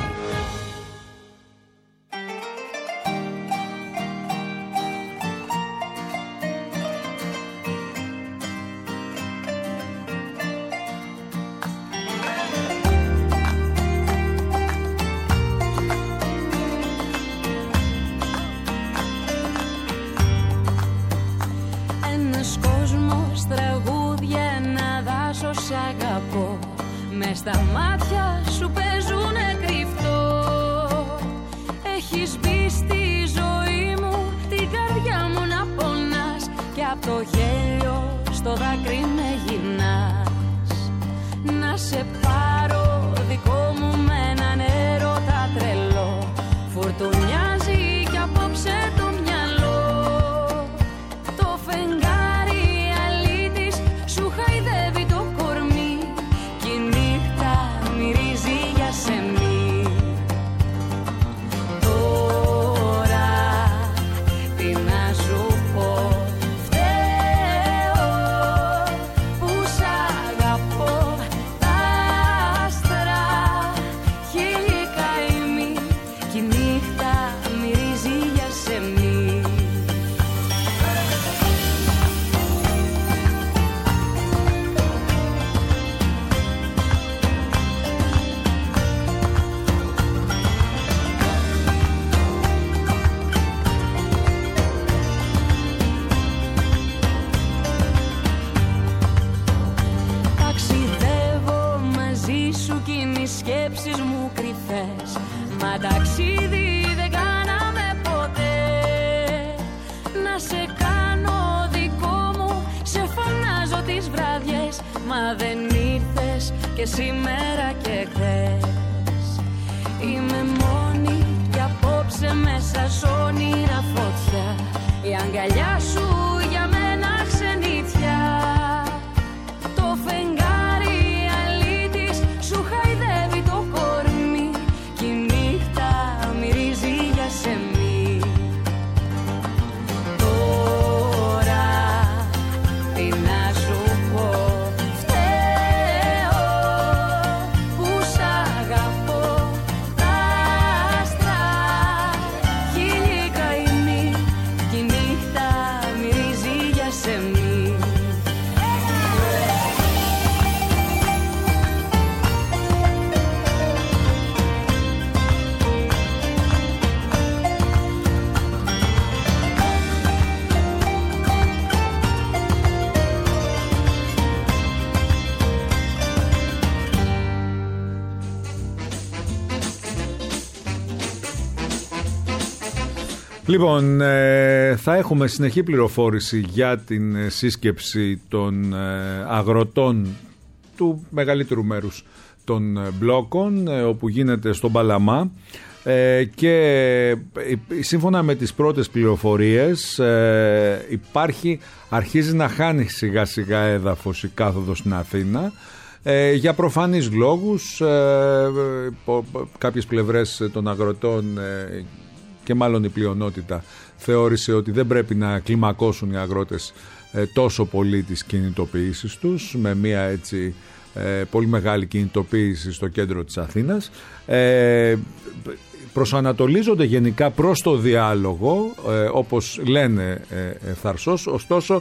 Ένας κόσμος, τραγούδια, ένα δάσος σ' αγαπώ. Μες στα μάτια σου παίζουνε κρυφτό. Έχεις μπει στη ζωή μου, την καρδιά μου να πονάς, και απ' το γέλιο στο δάκρυ με γυρνάς. Να σε πάρω δικό μου με έναν έρωτα τρελό. Φουρτουνιάζει κι απόψε το μυαλό. Το φεγγάρι αλήτης σου χαϊδεύει το κορμί, κι η νύχτα μυρίζει για σεμί. Τώρα τι να σου πω, φταίω που σ' αγαπώ. Τα άστρα χίλιοι καημοί, κι η νύχτα μυρίζει για σεμί. Ταξιδεύω μαζί σου κι είναι οι σκέψεις μου κρυφές. Μα ταξίδι δεν κάναμε ποτέ. Να σε κάνω δικό μου, σε φωνάζω τις βραδιές, μα δεν ήρθες και σήμερα και χθες. Είμαι μόνη κι απόψε Άναψε μέσα σ' όνειρα φωτιά, η αγκαλιά σου για μένα ξενιτιά. Το φεγγάρι αλήτης σου χαϊδεύει το κορμί κι η νύχτα μυρίζει για σεμί. Τώρα τι να σου πω, φταίω που σ' αγαπώ. Τα άστρα χίλιοι καημοί κι η νύχτα μυρίζει για σεμί. Λοιπόν, θα έχουμε συνεχή πληροφόρηση για την σύσκεψη των αγροτών του μεγαλύτερου μέρους των μπλόκων, όπου γίνεται στον Παλαμά, και σύμφωνα με τις πρώτες πληροφορίες αρχίζει να χάνει σιγά σιγά έδαφος η κάθοδος στην Αθήνα, για προφανείς λόγους. Κάποιες πλευρές των αγροτών και μάλλον η πλειονότητα θεώρησε ότι δεν πρέπει να κλιμακώσουν οι αγρότες τόσο πολύ τις κινητοποιήσεις τους, με μια έτσι πολύ μεγάλη κινητοποίηση στο κέντρο της Αθήνας. Προσανατολίζονται γενικά προς το διάλογο, όπως λένε ευθαρσώς, ωστόσο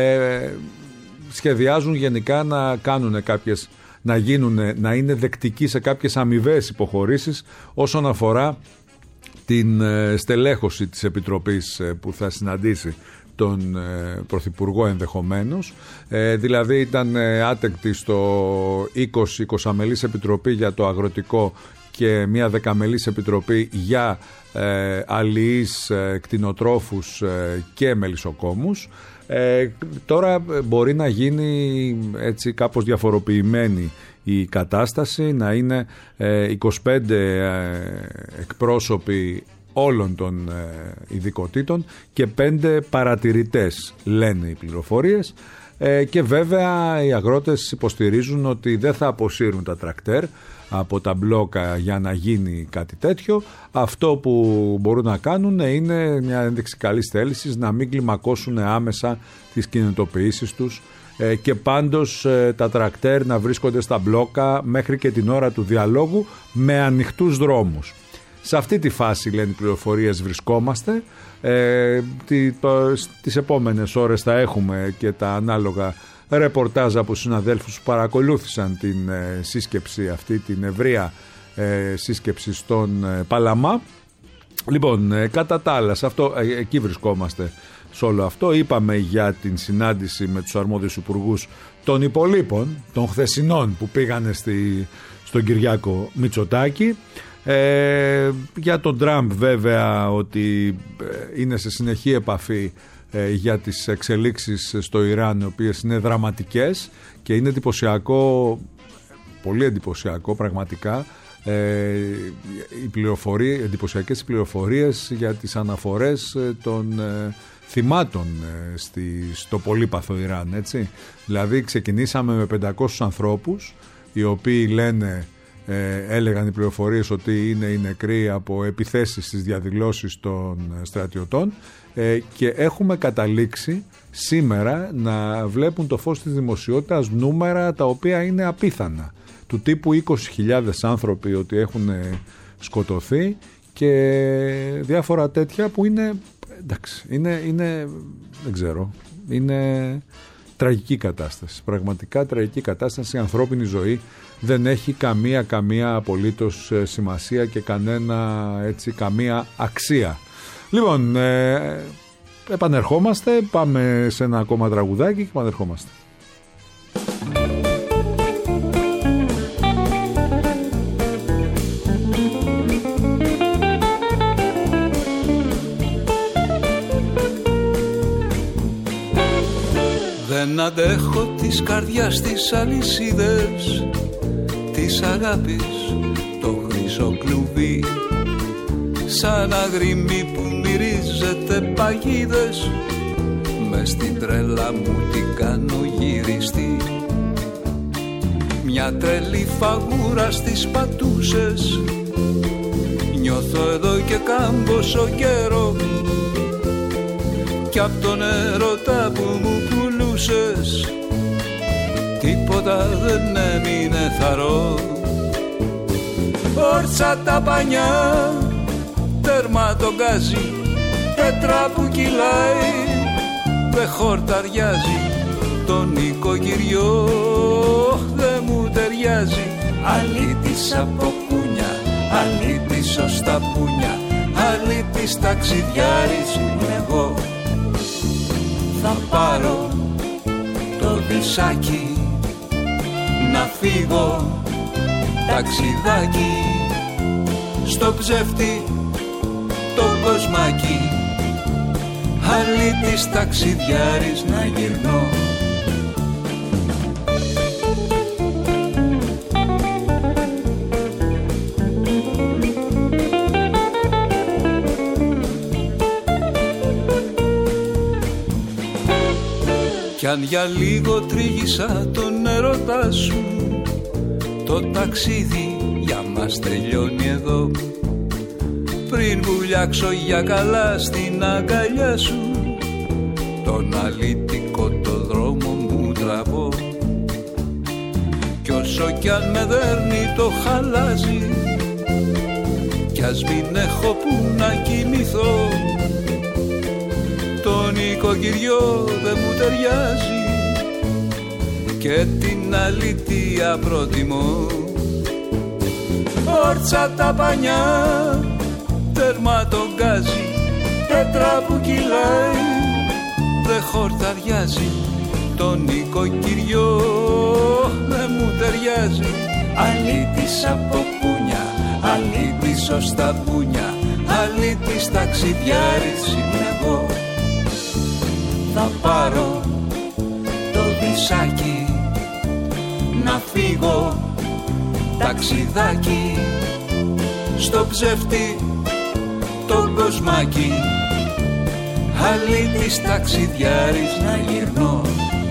σχεδιάζουν γενικά να κάνουν κάποιες, να είναι δεκτικοί σε κάποιες αμοιβαίες υποχωρήσεις όσον αφορά την στελέχωση της Επιτροπής που θα συναντήσει τον Πρωθυπουργό ενδεχομένως. Δηλαδή ήταν άτεκτη στο 20 μελής Επιτροπή για το αγροτικό και μια 10 μελής Επιτροπή για αλληλείς, κτηνοτρόφους και μελισσοκόμους. Τώρα μπορεί να γίνει έτσι κάπως διαφοροποιημένη η κατάσταση, να είναι 25 εκπρόσωποι όλων των ειδικοτήτων και 5 παρατηρητές, λένε οι πληροφορίες, και βέβαια οι αγρότες υποστηρίζουν ότι δεν θα αποσύρουν τα τρακτέρ από τα μπλόκα για να γίνει κάτι τέτοιο. Αυτό που μπορούν να κάνουν είναι μια ένδειξη καλής θέλησης, να μην κλιμακώσουν άμεσα τις κινητοποιήσεις τους, και πάντως τα τρακτέρ να βρίσκονται στα μπλόκα μέχρι και την ώρα του διαλόγου με ανοιχτούς δρόμους. Σε αυτή τη φάση, λένε οι πληροφορίες, βρισκόμαστε. Τις επόμενες ώρες θα έχουμε και τα ανάλογα ρεπορτάζ από συναδέλφους που παρακολούθησαν την σύσκεψη αυτή, την ευρεία σύσκεψη στον Παλαμά. Λοιπόν, κατά τα άλλα, εκεί βρισκόμαστε σε όλο αυτό. Είπαμε για την συνάντηση με τους αρμόδιους υπουργούς των υπολείπων, των χθεσινών που πήγανε στον Κυριάκο Μητσοτάκη. Για τον Τραμπ βέβαια ότι είναι σε συνεχή επαφή για τις εξελίξεις στο Ιράν, οι οποίες είναι δραματικές, και είναι εντυπωσιακό, πολύ εντυπωσιακό πραγματικά, εντυπωσιακές πληροφορίες για τις αναφορές των θυμάτων στο πολύπαθο Ιράν, έτσι. Δηλαδή ξεκινήσαμε με 500 ανθρώπους, οι οποίοι έλεγαν οι πληροφορίες ότι είναι οι νεκροί από επιθέσεις στις διαδηλώσεις των στρατιωτών, και έχουμε καταλήξει σήμερα να βλέπουν το φως της δημοσιότητας νούμερα τα οποία είναι απίθανα, του τύπου 20.000 άνθρωποι ότι έχουν σκοτωθεί και διάφορα τέτοια που είναι, εντάξει, είναι δεν ξέρω, είναι τραγική κατάσταση, πραγματικά τραγική κατάσταση. Η ανθρώπινη ζωή δεν έχει καμία απολύτως σημασία και καμία αξία. Λοιπόν, επανερχόμαστε, πάμε σε ένα ακόμα τραγουδάκι και επανερχόμαστε. Δεν αντέχω της καρδιάς τις αλυσίδες της αγάπης, το χρυσό κλουβί. σαν αγρίμι που μυρίζεται παγίδες. Μες στην τρέλα μου την κάνω γυριστή. Μια τρελή φαγούρα στις πατούσες. Νιώθω εδώ και κάμποσο καιρό. Κι απ' τον έρωτα που μου πουλούσες τίποτα δεν έμεινε θαρό. Όρτσα τα πανιά, τέρμα το γκάζι, πέτρα που κυλάει, δε χορταριάζει. Τον νοικοκυριό δε μου ταιριάζει. Αλήτης από πούνια, αλήτης ως τα πούνια, αλήτης ταξιδιάρης είμαι εγώ. Θα πάρω το δισάκι να φύγω ταξιδάκι στο ψεύτη το κοσμάκι. Αλήτης ταξιδιάρης να γυρνώ. Κι αν για λίγο τρίγησα τον έρωτά σου, το ταξίδι για μας τελειώνει εδώ. Πριν βουλιάξω για καλά στην αγκαλιά σου, τον αλήτικο το δρόμο μου τραβώ. Κι όσο κι αν με δέρνει το χαλάζι, κι ας μην έχω που να κοιμηθώ, το νοικοκυριό δεν μου ταιριάζει και την αλήθεια προτιμώ. Όρτσα τα πανιά, τέρμα το γκάζι, πέτρα που κυλάει, δε χορταριάζει. Το νοικοκυριό δεν μου ταιριάζει. Αλήτης από πούνια, αλήτης ως τα πούνια, αλήτης ταξιδιάρης είμαι εγώ. Θα πάρω το δισάκι να φύγω ταξιδάκι στο ψεύτη το κοσμάκι. Αλήτης ταξιδιάρης να γυρνώ.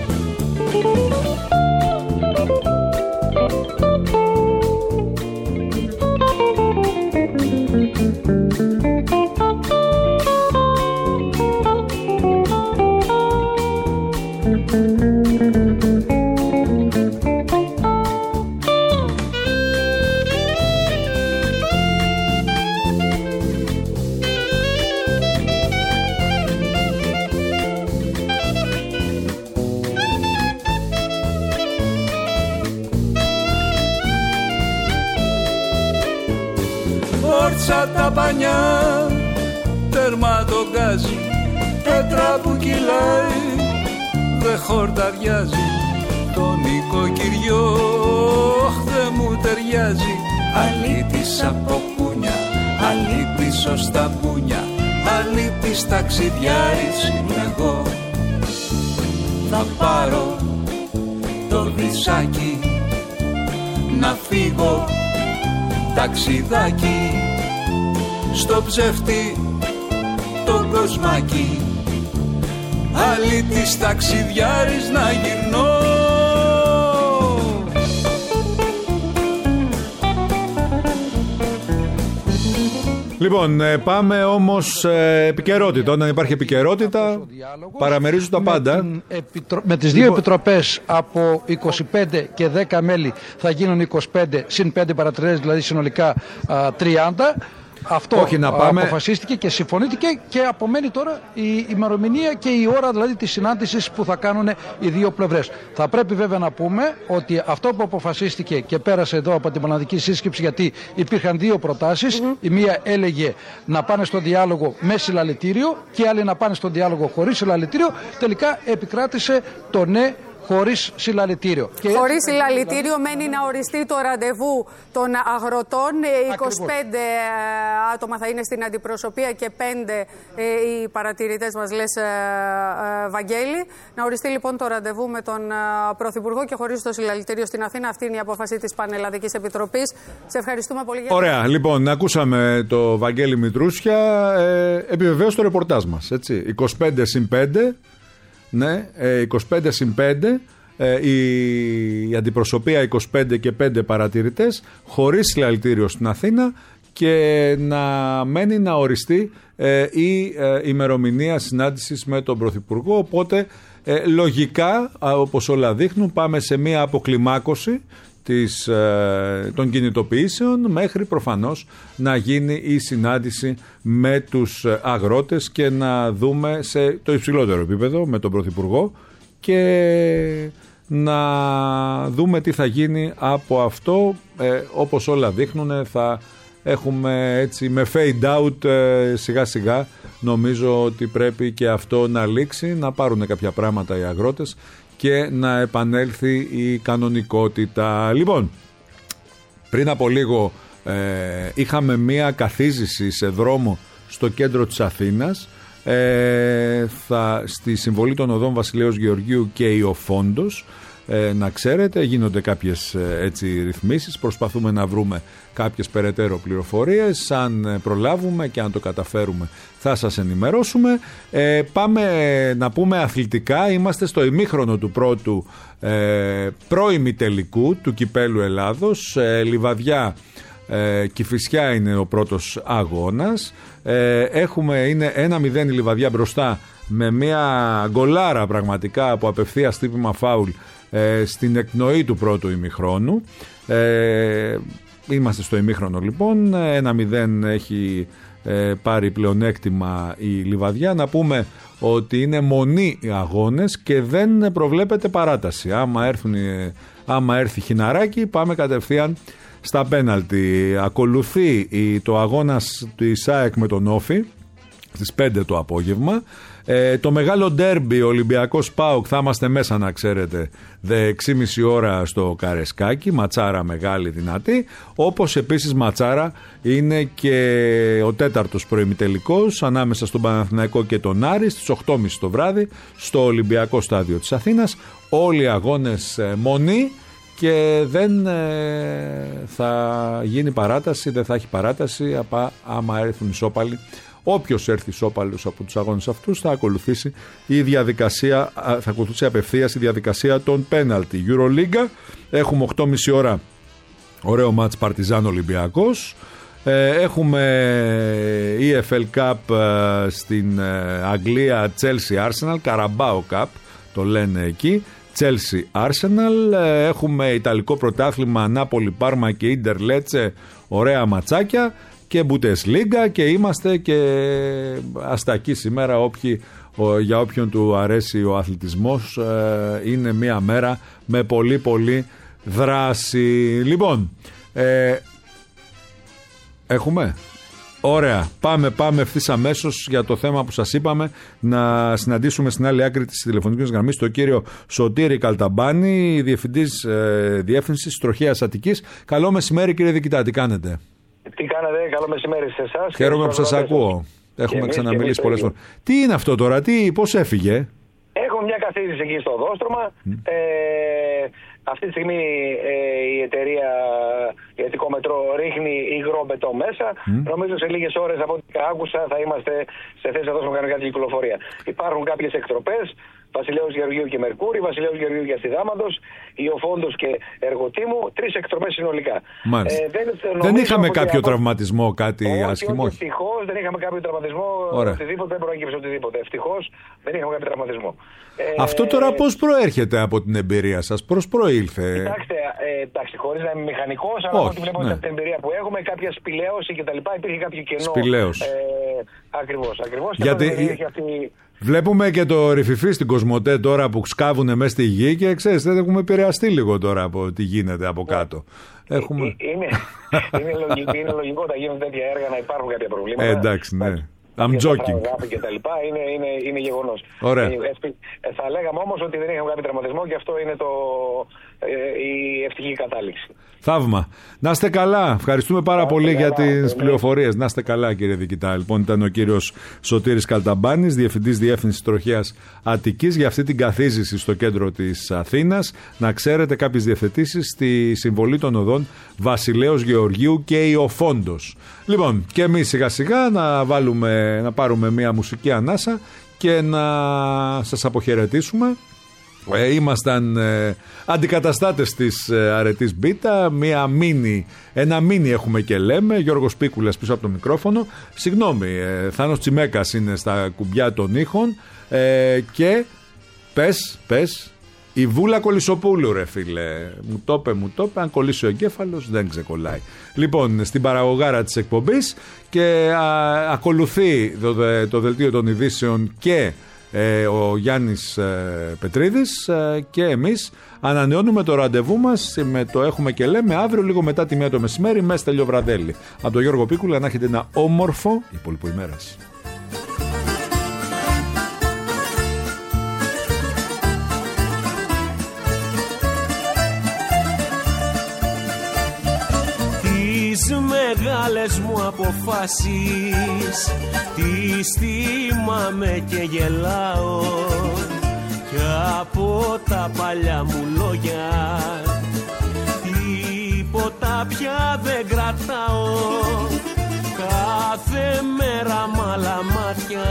Όρτσα τα πανιά, τέρμα το γκάζι, πέτρα που κυλάει, δε χορταριάζει. Το νοικοκυριό δε μου ταιριάζει. Αλήτης από πούνια, αλήτης ως τα πούνια, αλήτης ταξιδιάρης είμαι εγώ. Θα πάρω το δισάκι να φύγω ταξιδάκι στο ψεύτη το κοσμάκι. Αλήτης ταξιδιάρης να γυρνώ. Λοιπόν, πάμε όμως επικαιρότητα. Όταν υπάρχει επικαιρότητα, παραμερίζουν τα πάντα. Με τις δύο επιτροπές από 25 και 10 μέλη θα γίνουν 25 συν 5 παρατηρήσεις, δηλαδή συνολικά 30. Αυτό αποφασίστηκε και συμφωνήθηκε και απομένει τώρα η ημερομηνία και η ώρα δηλαδή της συνάντησης που θα κάνουν οι δύο πλευρές. Θα πρέπει βέβαια να πούμε ότι αυτό που αποφασίστηκε και πέρασε εδώ από την μοναδική σύσκεψη, γιατί υπήρχαν δύο προτάσεις, η μία έλεγε να πάνε στο διάλογο με συλλαλητήριο και η άλλη να πάνε στο διάλογο χωρίς συλλαλητήριο, τελικά επικράτησε το ναι χωρίς συλλαλητήριο. Χωρίς συλλαλητήριο μένει να οριστεί το ραντεβού των αγροτών. 25 άτομα θα είναι στην αντιπροσωπεία και 5 οι παρατηρητές μας, λες, Βαγγέλη. Να οριστεί λοιπόν το ραντεβού με τον Πρωθυπουργό και χωρίς το συλλαλητήριο στην Αθήνα. Αυτή είναι η απόφαση της Πανελλαδικής Επιτροπής. Σε ευχαριστούμε πολύ. Ωραία, λοιπόν, ακούσαμε το Βαγγέλη Μητρούσια. Επιβεβαίωσε το ρεπορτάζ μας, έτσι. 25 συν 5. Ναι, 25 συν 5. Η αντιπροσωπεία 25 και 5 παρατηρητές, χωρίς συλλαλητήριο στην Αθήνα, και να μένει να οριστεί η ημερομηνία συνάντησης με τον Πρωθυπουργό. Οπότε λογικά, όπως όλα δείχνουν, πάμε σε μια αποκλιμάκωση των κινητοποιήσεων μέχρι προφανώς να γίνει η συνάντηση με τους αγρότες και να δούμε σε το υψηλότερο επίπεδο με τον Πρωθυπουργό και να δούμε τι θα γίνει από αυτό. Όπως όλα δείχνουν, θα έχουμε έτσι με fade out σιγά σιγά. Νομίζω ότι πρέπει και αυτό να λήξει, να πάρουν κάποια πράγματα οι αγρότες και να επανέλθει η κανονικότητα. Λοιπόν, πριν από λίγο είχαμε μία καθίζηση σε δρόμο στο κέντρο της Αθήνας, στη συμβολή των οδών Βασιλέως Γεωργίου και Ιωφόντος. Να ξέρετε, γίνονται κάποιες έτσι ρυθμίσεις, προσπαθούμε να βρούμε κάποιες περαιτέρω πληροφορίες. Αν προλάβουμε και αν το καταφέρουμε θα σας ενημερώσουμε. Πάμε να πούμε αθλητικά. Είμαστε στο ημίχρονο του πρώτου προημιτελικού του Κυπέλλου Ελλάδος. Λιβαδιά Κηφισιά είναι ο πρώτος αγώνας. Είναι 1-0 η Λιβαδιά μπροστά, με μια γκολάρα πραγματικά από απευθείας χτύπημα φάουλ στην εκπνοή του πρώτου ημιχρόνου. Είμαστε στο ημίχρονο λοιπόν. 1-0 έχει πάρει πλεονέκτημα η Λιβαδιά. Να πούμε ότι είναι μονή οι αγώνες και δεν προβλέπεται παράταση. Άμα έρθει χιναράκι, πάμε κατευθείαν στα πέναλτι. Ακολουθεί το αγώνας της ΑΕΚ με τον Όφη στις 5 το απόγευμα. Το μεγάλο ντέρμπι Ολυμπιακός ΠΑΟΚ, θα είμαστε μέσα να ξέρετε, 6,5 ώρα στο Καρεσκάκι, ματσάρα μεγάλη δυνατή. Όπως επίσης ματσάρα είναι και ο τέταρτος προημιτελικός ανάμεσα στον Παναθηναϊκό και τον Άρη στις 8.30 το βράδυ στο Ολυμπιακό Στάδιο της Αθήνας. Όλοι οι αγώνες μονή και δεν θα γίνει παράταση, δεν θα έχει παράταση άμα έρθουν ισόπαλοι. Όποιος έρθει ισόπαλος από τους αγώνες αυτούς θα ακολουθήσει απευθείας η διαδικασία των πέναλτι. Euroliga, έχουμε 8.30 ώρα ωραίο μάτς Παρτιζάν Ολυμπιακός. Έχουμε EFL Cup στην Αγγλία, Chelsea Arsenal, Carabao Cup το λένε εκεί, Chelsea Arsenal. Έχουμε Ιταλικό πρωτάθλημα, Νάπολη Πάρμα και Ίντερ Λέτσε, ωραία ματσάκια, και Bundesliga, και είμαστε και αστακοί σήμερα. Για όποιον του αρέσει ο αθλητισμός, είναι μια μέρα με πολύ πολύ δράση. Λοιπόν, έχουμε. Ωραία, πάμε ευθύς αμέσως για το θέμα που σας είπαμε, να συναντήσουμε στην άλλη άκρη της τηλεφωνικής γραμμής τον κύριο Σωτήρη Καλταμπάνη, διευθυντής διεύθυνσης Τροχέας Αττικής. Καλό μεσημέρι κύριε Διοικητά, τι κάνετε? Τι κάνετε, καλό μεσημέρι σε εσάς. Χαίρομαι που σας ακούω. Έχουμε ξαναμιλήσει πολλές φορές. Τι είναι αυτό τώρα, πώς έφυγε? Έχω μια καθίζηση εκεί στο οδόστρωμα. Αυτή τη στιγμή η εταιρεία Ιατρικό Μετρό ρίχνει υγρό μπετό μέσα. Νομίζω σε λίγες ώρες από ό,τι άκουσα θα είμαστε σε θέση να δώσουμε κανονικά κυκλοφορία. Υπάρχουν κάποιες εκτροπές, Βασιλέως Γεωργίου και Μερκούρη, Βασιλέως Γεωργίου και Αστιδάμαντος, Ιωφόντος και Εργοτήμου, 3 εκτροπές συνολικά. Δεν είχαμε κάποιο τραυματισμό, κάτι άσχημο? Ευτυχώς δεν είχαμε κάποιο τραυματισμό. Οτιδήποτε δεν προέκυψε οτιδήποτε. Ευτυχώς δεν είχαμε κάποιο τραυματισμό. Αυτό τώρα πώς προέρχεται από την εμπειρία σας, πώς προήλθε? Κοιτάξτε, εντάξει, χωρίς να είμαι μηχανικός, αλλά ό,τι βλέπω από την εμπειρία που έχουμε, κάποια σπηλαίωση κτλ. Υπήρχε κάποιο κενό. Σπηλαίωση. Ακριβώς. Γιατί βλέπουμε και το ρηφιφί στην Κοσμοτέ τώρα που σκάβουνε μέσα στη γη και ξέρεις, δεν έχουμε επηρεαστεί λίγο τώρα από τι γίνεται από κάτω. Είναι λογικό όταν γίνονται τέτοια έργα να υπάρχουν κάποια προβλήματα. Εντάξει, ναι. I'm joking. Και τα λοιπά, είναι γεγονός. Ωραία. Θα λέγαμε όμως ότι δεν είχαμε κάποιο τραυματισμό και αυτό είναι η ευτυχή κατάληξη. Θαύμα. Να είστε καλά. Ευχαριστούμε πάρα πολύ για τις πληροφορίες. Να είστε καλά, κύριε Διοικητά. Λοιπόν, ήταν ο κύριος Σωτήρης Καλταμπάνης, Διευθυντής Διεύθυνσης Τροχέας Αττικής, για αυτή την καθίζηση στο κέντρο της Αθήνας. Να ξέρετε κάποιες διευθετήσεις στη συμβολή των οδών Βασιλέως Γεωργίου και Ιωφόντος. Λοιπόν, και εμείς σιγά σιγά να πάρουμε μια μουσική ανάσα και να σας αποχαιρετήσουμε. Ήμασταν αντικαταστάτες της αρετής Μπίτα, ένα μίνι έχουμε και λέμε, Γιώργος Πίκουλας πίσω από το μικρόφωνο, συγγνώμη, Θάνος Τσιμέκας είναι στα κουμπιά των ήχων και πες, η Βούλα Κολυσοπούλου, ρε φίλε, μου το είπε, αν κολλήσει ο εγκέφαλος δεν ξεκολλάει. Λοιπόν, στην παραγωγάρα της εκπομπής και ακολουθεί το δελτίο των ειδήσεων και ο Γιάννης Πετρίδης και εμείς ανανεώνουμε το ραντεβού μας με το έχουμε και λέμε αύριο λίγο μετά τη 1 το μεσημέρι με Στελιοβραδέλη. Από τον Γιώργο Πίκουλα να έχετε ένα όμορφο υπόλοιπο ημέρας. Τις μεγάλες μου αποφάσεις τις θυμάμαι και γελάω κι από τα παλιά μου λόγια τίποτα πια δεν κρατάω. Κάθε μέρα μ' άλλα μάτια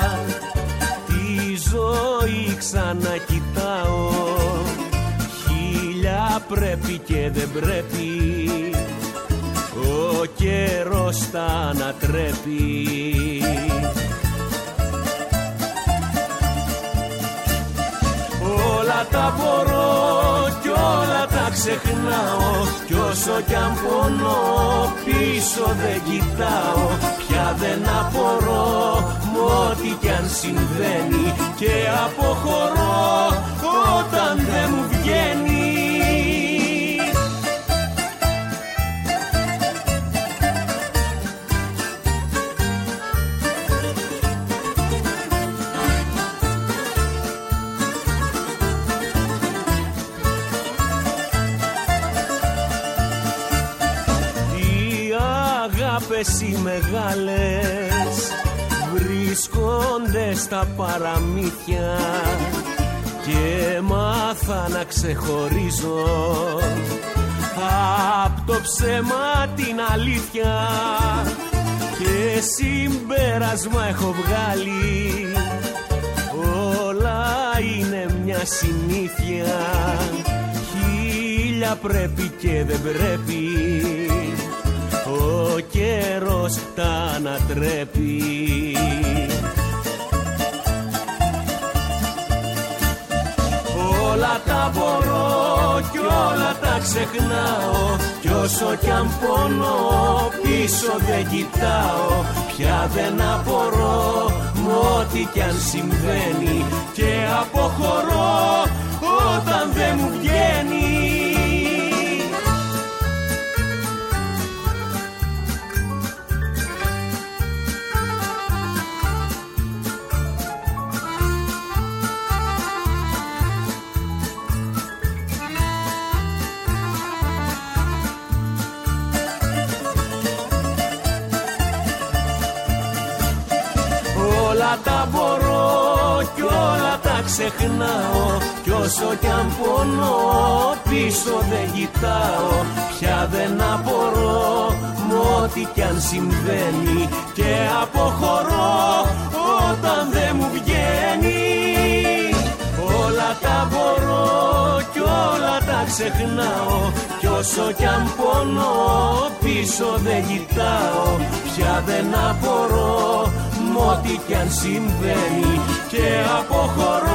τη ζωή ξανακοιτάω. Χίλια πρέπει και δεν πρέπει, ο καιρός τα ανατρέπει. Όλα τα μπορώ κι όλα τα ξεχνάω κι όσο κι αν πονώ πίσω δεν κοιτάω. Πια δεν απορώ μ' ό,τι κι αν συμβαίνει και αποχωρώ όταν δεν μου βγαίνει. Οι μεγάλες βρίσκονται στα παραμύθια και μάθα να ξεχωρίζω απ' το ψέμα την αλήθεια και συμπέρασμα έχω βγάλει, όλα είναι μια συνήθεια. Χίλια πρέπει και δεν πρέπει, ο καιρός τα ανατρέπει. Όλα τα μπορώ κι όλα τα ξεχνάω κι όσο κι αν πονώ πίσω δεν κοιτάω. Πια δεν απορώ μ' ό,τι κι αν συμβαίνει και αποχωρώ όταν δεν μου βγαίνει. Όλα τα μπορώ κι όλα τα ξεχνάω κι όσο κι αν πονώ πίσω δεν κοιτάω. Πια δεν απορώ μ' ό,τι κι αν συμβαίνει και αποχωρώ όταν δεν μου βγαίνει. Όλα τα μπορώ κι όλα τα ξεχνάω κι όσο κι αν πονώ πίσω δεν κοιτάω. Πια δεν απορώ μ' ό,τι κι αν συμβαίνει και αποχωρώ